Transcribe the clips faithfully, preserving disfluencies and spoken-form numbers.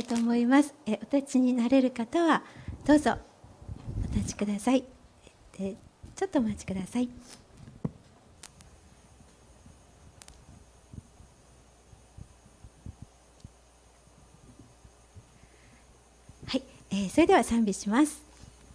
と思います。えお立ちになれる方はどうぞお立ちください。えちょっとお待ちください。はい、えー、それでは賛美します。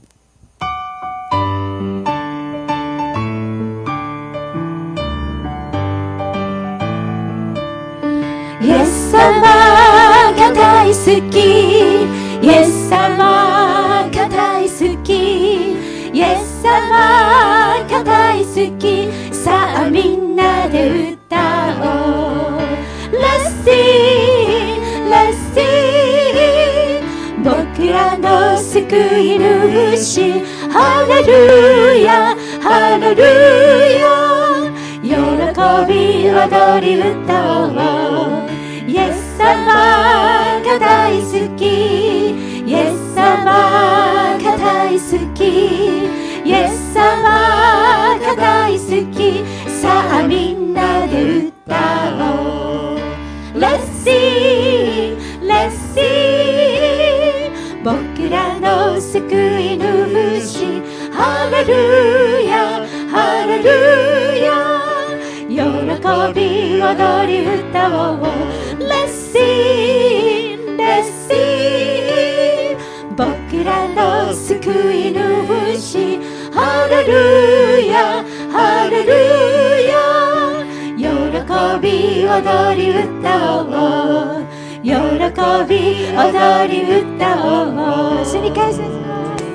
イエス様が大好き、イエス様が大好き、イエス様が大好き、さあみんなで歌おう。 Let's sing, let's sing、 僕らの救い主、ハレルヤハレルヤ、喜び踊り歌おう。イエス様が大好き、イエス様が大好き、イエス様が大好き、さあみんなで歌おう。 Let's sing, let's sing、 僕らの救い主、ハレルヤハレルヤ、喜び踊り歌おう。 Let's sing, let's sing、 僕らの救い主、ハレルヤハレルヤ、喜び踊り歌おう。喜び踊り歌おう。主に感謝します。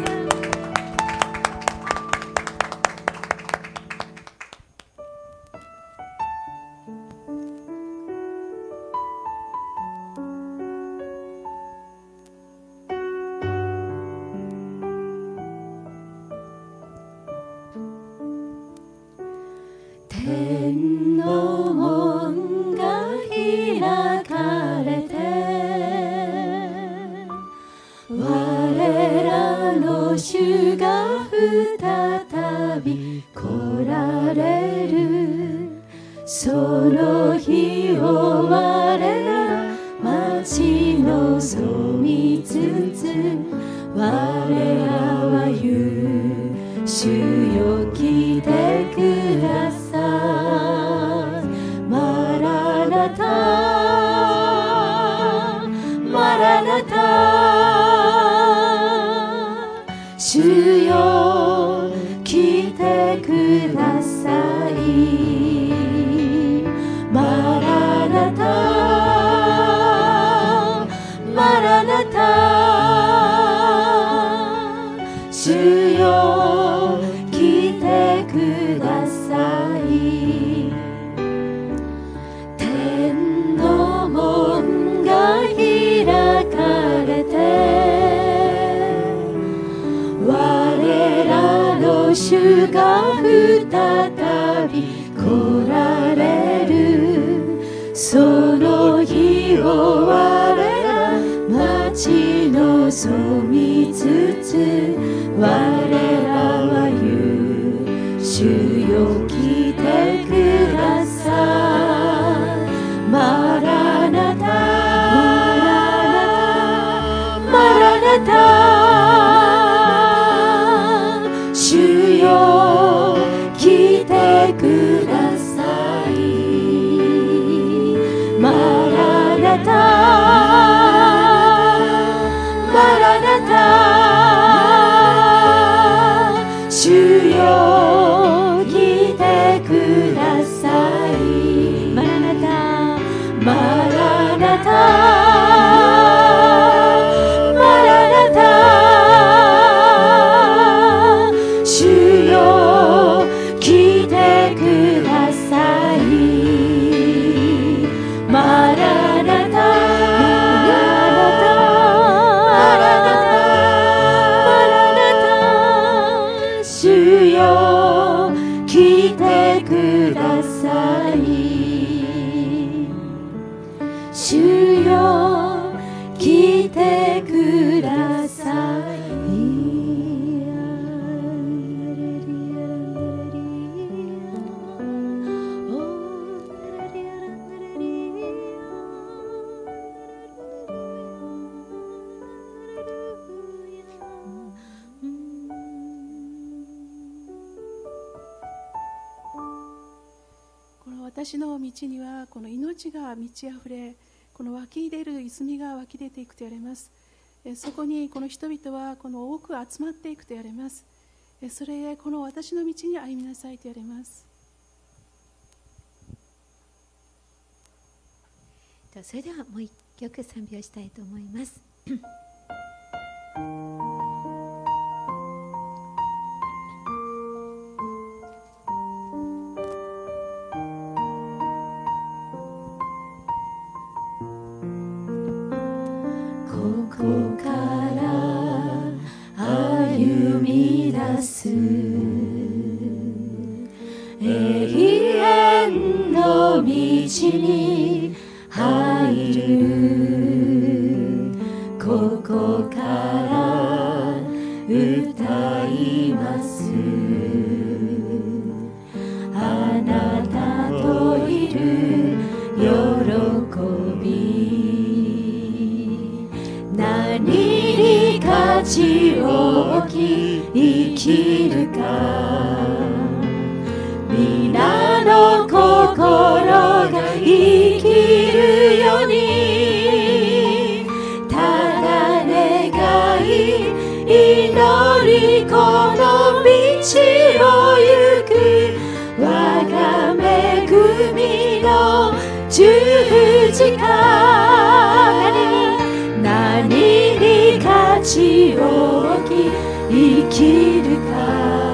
天の門が開かれて、我らの主が再び来られる。その日を我ら待ち望みつつ、我らは言う。主よ来てください。マラナタマラナタ、主よ来てください。マラナタマラナタ、主よ来てください。天の門が開かれて、我らの主が再び来られる。その日を我ら待ち望みつつ、我らは言う。主よ来てください。マラナタマラナタ、主よ来てください。マラナタマラナタ、主よ来てください。マラナタマラナタマラナタ、主よ来てください。マラナタマラナタ、主よ来てください。主よ来てください。主私の道にはこの命が満ち溢れ、この湧き出る泉が湧き出ていくと言われます。そこにこの人々はこの多く集まっていくと言われます。それへこの私の道に歩みなさいと言われます。 それではもう一曲賛美をしたいと思います。ここから歩み出す永遠の道に入る。ここから歌います。あなたといる喜び、何に価値を置き生きるか。皆の心が生きるように、ただ願い祈りこの道を行く。我が恵みの十字架、何に価値を置き生きるか。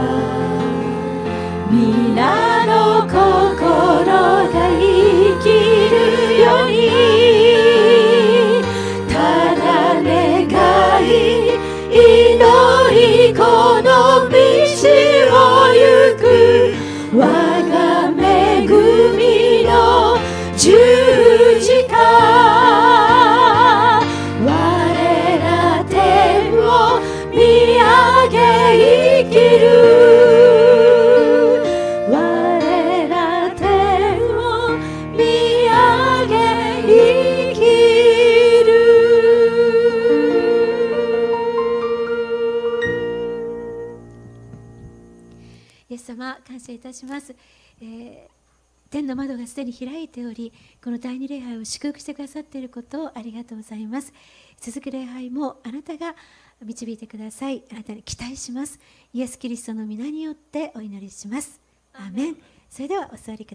皆の心が生きるように、ただ願い祈りこの道を行く。我が恵みの十字架、我ら天を見上げ生きる。イエス様、感謝いたします。えー、天の窓がすでに開いており、この第二礼拝を祝福してくださっていることをありがとうございます。続く礼拝もあなたが導いてください。あなたに期待します。イエス・キリストの皆によってお祈りします。アーメン。それではお座りください。